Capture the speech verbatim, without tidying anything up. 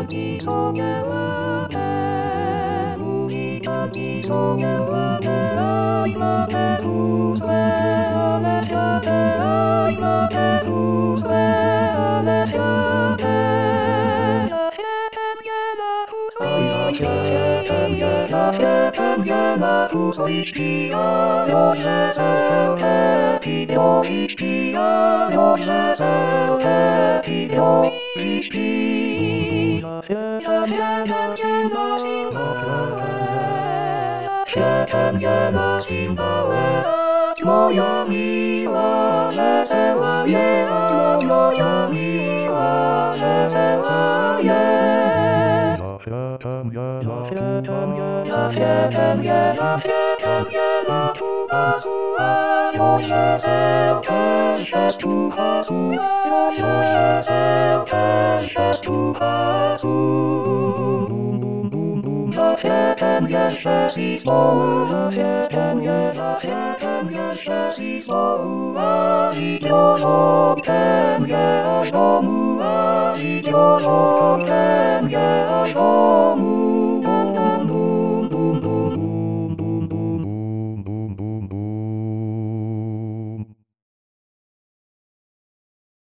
taki sobie ładę, mówi taki sobie ładę, aj ma te puzzle, ale siadę, aj ma te puzzle, ale siadę. Za światem nie ma puzzli, za światem nie, za światem nie ma puzzli, śpijają się zełkę, piją i śpijają się zełkę, piją i śpi. Za światem nie ma Zimbabwe, za światem nie ma Zimbabwe, moja miła, wesoła jest, moja miła, wesoła jest. Za światem nie Za ma światem Kuba, nie, za światem nie, za światem nie ma Kuba, słuchają się zełkę, że słucha, słuchają się zełkę, że słucha, za światem jeszcze zespołu, za światem nie, za światem jeszcze zespołu, a idiozą ten nie, aż domu, a idiozą ten nie.